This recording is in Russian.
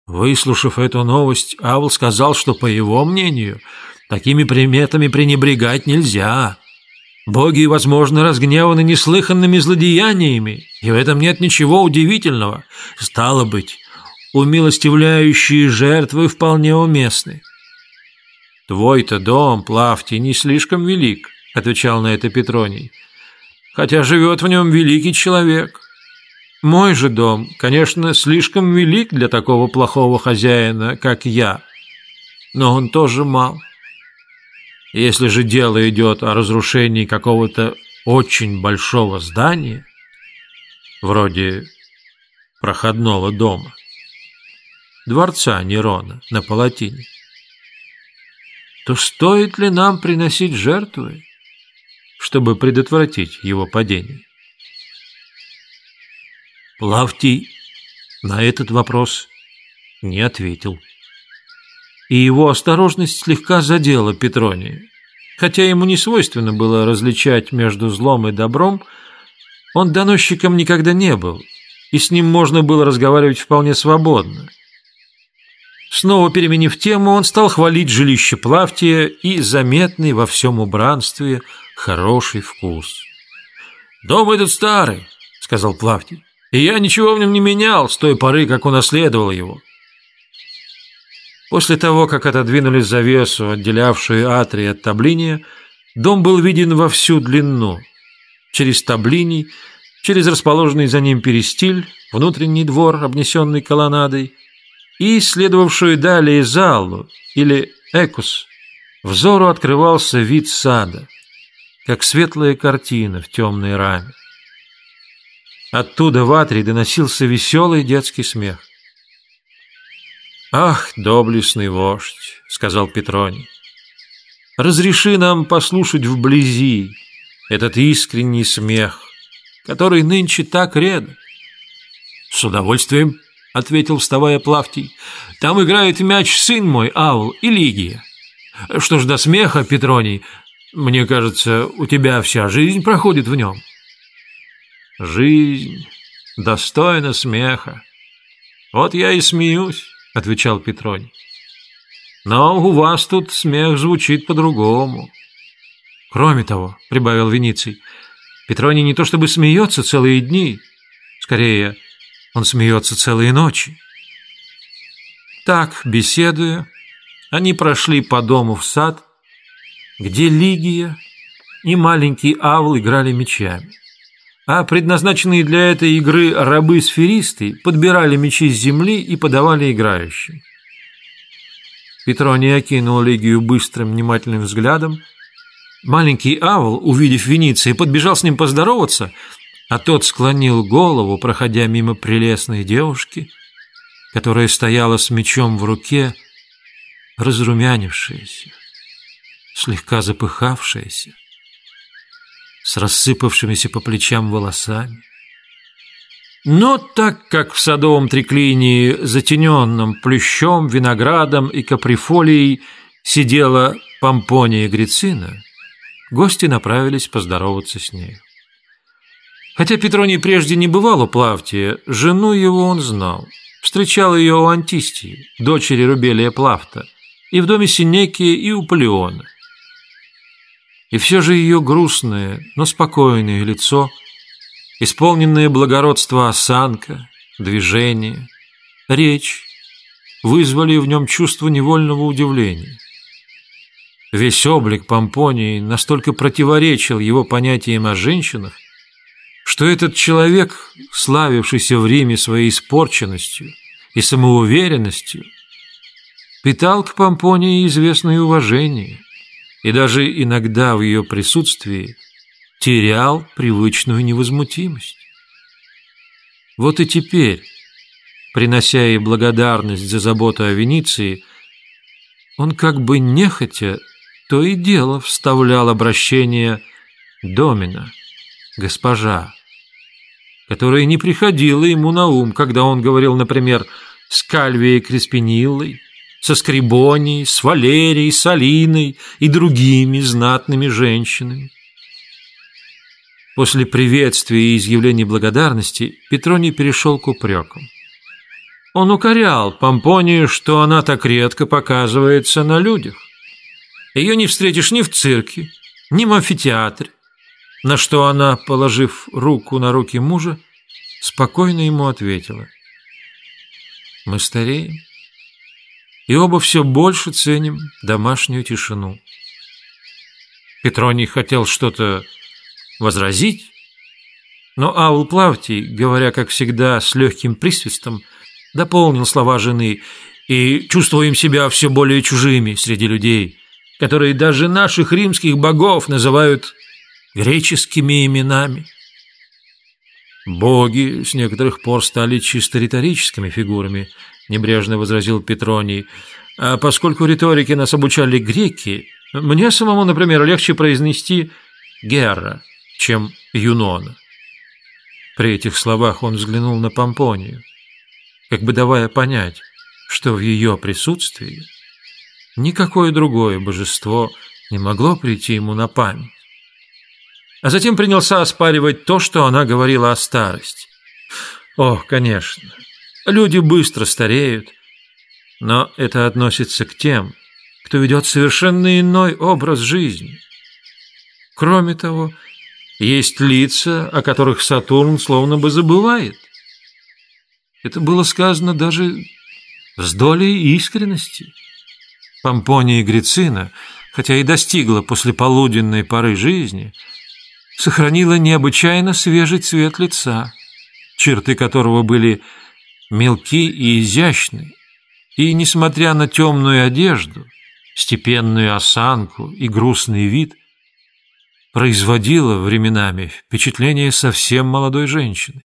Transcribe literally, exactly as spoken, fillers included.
Выслушав эту новость, Авл сказал, что, по его мнению, такими приметами пренебрегать нельзя. Боги, возможно, разгневаны неслыханными злодеяниями, и в этом нет ничего удивительного. Стало быть, умилостивляющие жертвы вполне уместны. «Твой-то дом, Плавтий, не слишком велик», — отвечал на это Петроний, «хотя живет в нем великий человек. Мой же дом, конечно, слишком велик для такого плохого хозяина, как я, но он тоже мал. Если же дело идет о разрушении какого-то очень большого здания, вроде проходного дома, дворца Нерона на Палатине, то стоит ли нам приносить жертвы, чтобы предотвратить его падение?» Плавтий на этот вопрос не ответил. И его осторожность слегка задела Петрония. Хотя ему не свойственно было различать между злом и добром, он доносчиком никогда не был, и с ним можно было разговаривать вполне свободно. Снова переменив тему, он стал хвалить жилище Плавтия и заметный во всем убранстве хороший вкус. «Дом этот старый», — сказал Плавтий, — «и я ничего в нем не менял с той поры, как унаследовал его». После того, как отодвинули завесу, отделявшую атрий от таблиния, дом был виден во всю длину. Через таблиний, через расположенный за ним перистиль, внутренний двор, обнесенный колоннадой, и следовавшую далее залу, или экус, взору открывался вид сада, как светлая картина в темной раме. Оттуда в атрий доносился веселый детский смех. «Ах, доблестный вождь», — сказал Петроний, — «разреши нам послушать вблизи этот искренний смех, который нынче так редок». «С удовольствием», — ответил, вставая Плавтий, — «там играет в мяч сын мой, Авл, и Лигия. Что ж до смеха, Петроний, мне кажется, у тебя вся жизнь проходит в нем». «Жизнь достойна смеха. Вот я и смеюсь», — отвечал Петроний. «Но у вас тут смех звучит по-другому». «Кроме того, — прибавил Вениций, — Петроний не то чтобы смеется целые дни, скорее, он смеется целые ночи». Так, беседуя, они прошли по дому в сад, где Лигия и маленький Авл играли мячами, а предназначенные для этой игры рабы-сферисты подбирали мячи с земли и подавали играющим. Петроний окинул Лигию быстрым, внимательным взглядом. Маленький Авл, увидев Вениция, подбежал с ним поздороваться, а тот склонил голову, проходя мимо прелестной девушки, которая стояла с мячом в руке, разрумянившаяся, слегка запыхавшаяся, с рассыпавшимися по плечам волосами. Но так как в садовом триклинии, затененном плющом, виноградом и каприфолией, сидела Помпония Грицина, гости направились поздороваться с нею. Хотя Петроний прежде не бывал у Плавтия, жену его он знал. Встречал ее у Антистии, дочери Рубелия Плавта, и в доме Синекия, и у Палеона. И все же ее грустное, но спокойное лицо, исполненное благородства осанка, движение, речь вызвали в нем чувство невольного удивления. Весь облик Помпонии настолько противоречил его понятиям о женщинах, что этот человек, славившийся в Риме своей испорченностью и самоуверенностью, питал к Помпонии известное уважение и даже иногда в ее присутствии терял привычную невозмутимость. Вот и теперь, принося ей благодарность за заботу о Вениции, он как бы нехотя то и дело вставлял обращение «домина», «госпожа», которое не приходило ему на ум, когда он говорил, например, с Кальвией Креспиниллой, со Скрибонией, с Валерией, с Алиной и другими знатными женщинами. После приветствия и изъявления благодарности Петроний перешел к упрекам. Он укорял Помпонию, что она так редко показывается на людях. Ее не встретишь ни в цирке, ни в амфитеатре, на что она, положив руку на руки мужа, спокойно ему ответила: «Мы стареем, и оба все больше ценим домашнюю тишину». Петроний хотел что-то возразить, но Авл Плавтий, говоря, как всегда, с легким присвистом, дополнил слова жены: «И чувствуем себя все более чужими среди людей, которые даже наших римских богов называют греческими именами». «Боги с некоторых пор стали чисто риторическими фигурами», – небрежно возразил Петроний. «А поскольку риторике нас обучали греки, мне самому, например, легче произнести Герра, чем Юнона». При этих словах он взглянул на Помпонию, как бы давая понять, что в ее присутствии никакое другое божество не могло прийти ему на память. А затем принялся оспаривать то, что она говорила о старости. О, конечно, люди быстро стареют, но это относится к тем, кто ведет совершенно иной образ жизни. Кроме того, есть лица, о которых Сатурн словно бы забывает. Это было сказано даже с долей искренности. Помпония Грицина, хотя и достигла послеполуденной поры жизни, сохранила необычайно свежий цвет лица, черты которого были мелки и изящны, и, несмотря на темную одежду, степенную осанку и грустный вид, производила временами впечатление совсем молодой женщины.